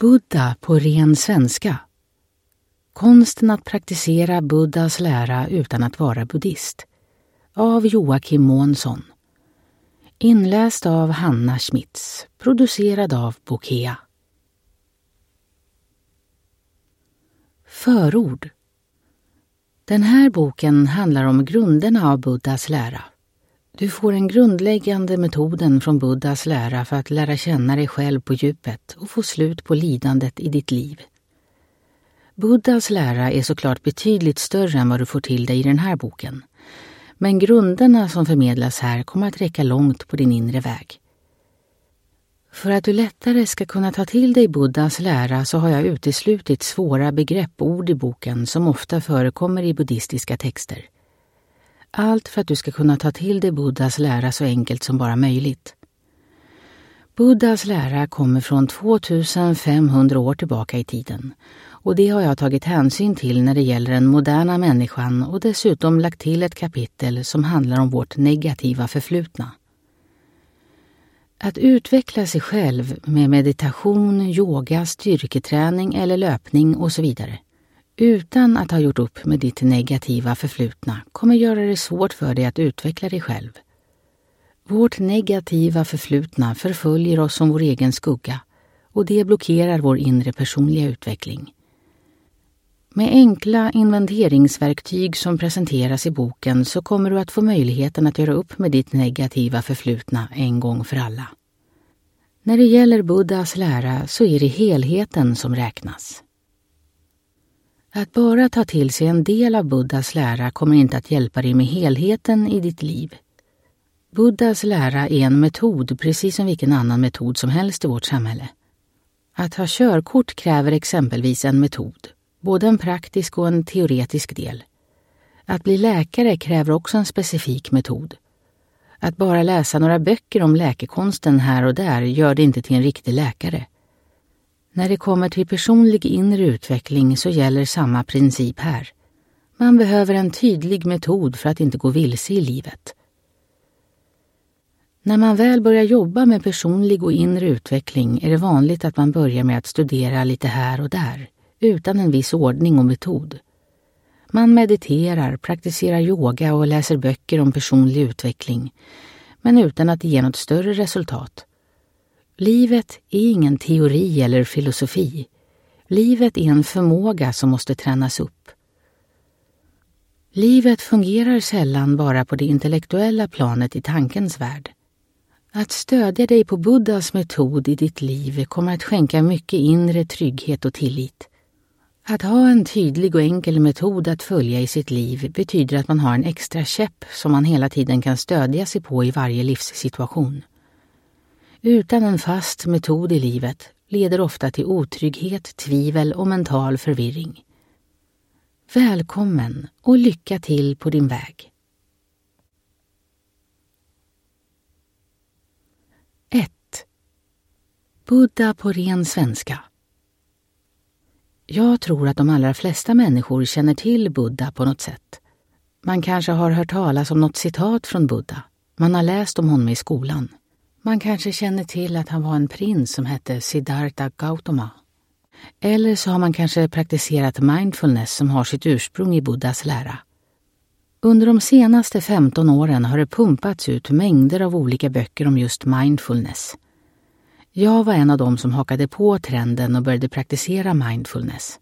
Buddha på ren svenska. Konsten att praktisera Buddhas lära utan att vara buddhist. Av Joakim Månsson. Inläst av Hanna Schmitz. Producerad av Bokea. Förord. Den här boken handlar om grunderna av Buddhas lära. Du får den grundläggande metoden från Buddhas lära för att lära känna dig själv på djupet och få slut på lidandet i ditt liv. Buddhas lära är såklart betydligt större än vad du får till dig i den här boken. Men grunderna som förmedlas här kommer att räcka långt på din inre väg. För att du lättare ska kunna ta till dig Buddhas lära så har jag uteslutit svåra begrepp och ord i boken som ofta förekommer i buddhistiska texter. Allt för att du ska kunna ta till dig Buddhas lära så enkelt som bara möjligt. Buddhas lära kommer från 2500 år tillbaka i tiden och det har jag tagit hänsyn till när det gäller den moderna människan och dessutom lagt till ett kapitel som handlar om vårt negativa förflutna. Att utveckla sig själv med meditation, yoga, styrketräning eller löpning och så vidare utan att ha gjort upp med ditt negativa förflutna kommer göra det svårt för dig att utveckla dig själv. Vårt negativa förflutna förföljer oss som vår egen skugga och det blockerar vår inre personliga utveckling. Med enkla inventeringsverktyg som presenteras i boken så kommer du att få möjligheten att göra upp med ditt negativa förflutna en gång för alla. När det gäller Buddhas lära så är det helheten som räknas. Att bara ta till sig en del av Buddhas lära kommer inte att hjälpa dig med helheten i ditt liv. Buddhas lära är en metod precis som vilken annan metod som helst i vårt samhälle. Att ha körkort kräver exempelvis en metod, både en praktisk och en teoretisk del. Att bli läkare kräver också en specifik metod. Att bara läsa några böcker om läkekonsten här och där gör det inte till en riktig läkare. När det kommer till personlig inre utveckling så gäller samma princip här. Man behöver en tydlig metod för att inte gå vilse i livet. När man väl börjar jobba med personlig och inre utveckling är det vanligt att man börjar med att studera lite här och där, utan en viss ordning och metod. Man mediterar, praktiserar yoga och läser böcker om personlig utveckling, men utan att det ger något större resultat. Livet är ingen teori eller filosofi. Livet är en förmåga som måste tränas upp. Livet fungerar sällan bara på det intellektuella planet i tankens värld. Att stödja dig på Buddhas metod i ditt liv kommer att skänka mycket inre trygghet och tillit. Att ha en tydlig och enkel metod att följa i sitt liv betyder att man har en extra käpp som man hela tiden kan stödja sig på i varje livssituation. Utan en fast metod i livet leder ofta till otrygghet, tvivel och mental förvirring. Välkommen och lycka till på din väg. 1. Buddha på ren svenska. Jag tror att de allra flesta människor känner till Buddha på något sätt. Man kanske har hört talas om något citat från Buddha. Man har läst om honom i skolan. Man kanske känner till att han var en prins som hette Siddhartha Gautama. Eller så har man kanske praktiserat mindfulness som har sitt ursprung i Buddhas lära. Under de senaste 15 åren har det pumpats ut mängder av olika böcker om just mindfulness. Jag var en av dem som hakade på trenden och började praktisera mindfulness.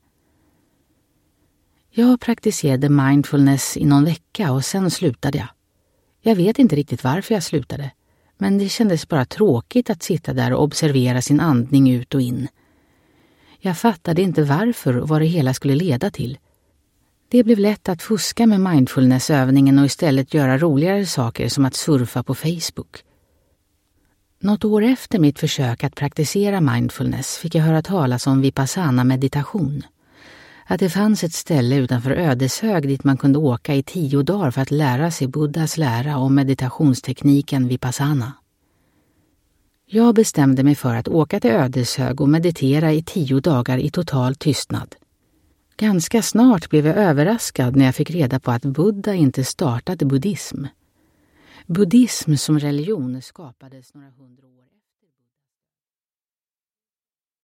Jag praktiserade mindfulness i någon vecka och sen slutade jag. Jag vet inte riktigt varför jag slutade, men det kändes bara tråkigt att sitta där och observera sin andning ut och in. Jag fattade inte varför och vad det hela skulle leda till. Det blev lätt att fuska med mindfulnessövningen och istället göra roligare saker som att surfa på Facebook. Något år efter mitt försök att praktisera mindfulness fick jag höra talas om vipassana-meditation. Att det fanns ett ställe utanför Ödeshög dit man kunde åka i 10 dagar för att lära sig Buddhas lära om meditationstekniken vipassana. Jag bestämde mig för att åka till Ödeshög och meditera i 10 dagar i total tystnad. Ganska snart blev jag överraskad när jag fick reda på att Buddha inte startade buddhism. Buddhism som religion skapades några 100 år.